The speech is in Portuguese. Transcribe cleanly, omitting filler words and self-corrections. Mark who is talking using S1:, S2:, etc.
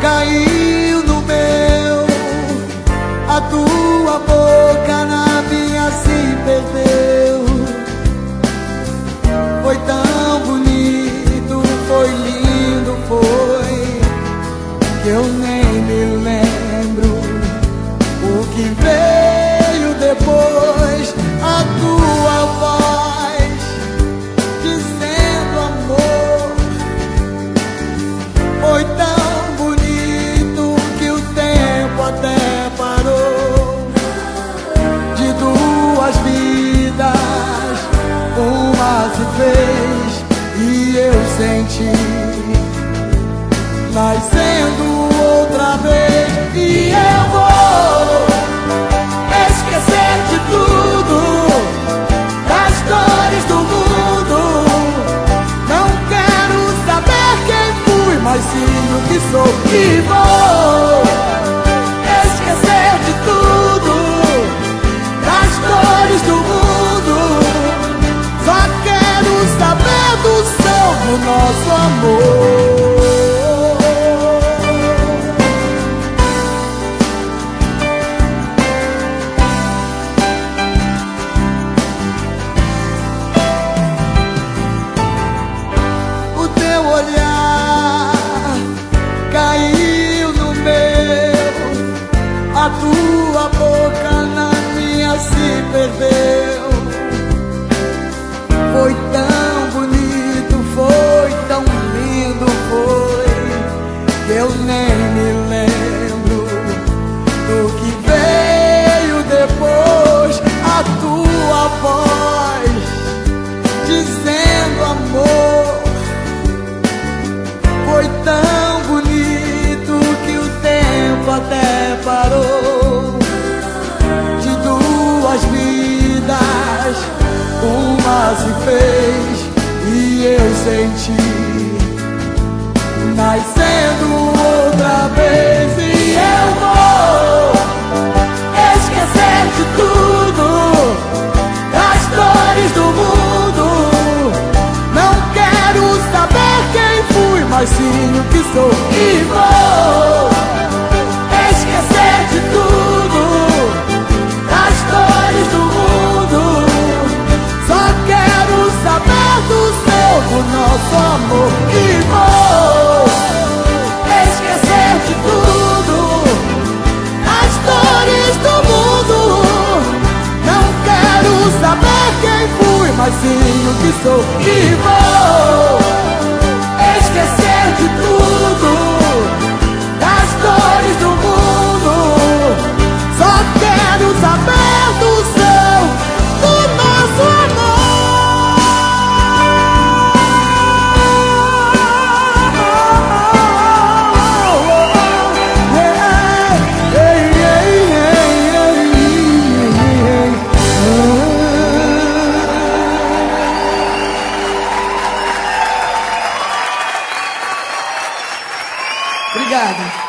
S1: caiu no meu, a tua boca na minha se perdeu. Foi tão bonito, foi lindo, foi, que eu nem me lembro o que veio depois. A tua voz dizendo amor foi tão bonito que o tempo até parou. De duas vidas uma se fez e eu senti nascendo outra vez. E eu vou esquecer de tudo, das dores do mundo. Não quero saber quem fui, mas sim o que sou. E vou esquecer de tudo, das dores do mundo. Só quero saber do céu, do nosso amor. Olhar caiu no meu, a tua boca na minha se perdeu. Foi tão bonito, foi tão lindo, foi, que eu nem me lembro do que veio depois. A tua voz dizendo amor foi tão bonito que o tempo até parou. De duas vidas uma se fez e eu senti nascendo outra vez. E eu vou esquecer de tudo, das dores do mundo. Não quero saber quem fui, mas sim o que sou. E vou esquecer de tudo, das dores do mundo. Só quero saber do céu, do nosso amor. E vou esquecer de tudo, das dores do mundo. Não quero saber quem fui, mas sim o que sou. E vou esquecer de tudo, das dores do mundo. Só quero saber do céu, do nosso amor. Obrigado.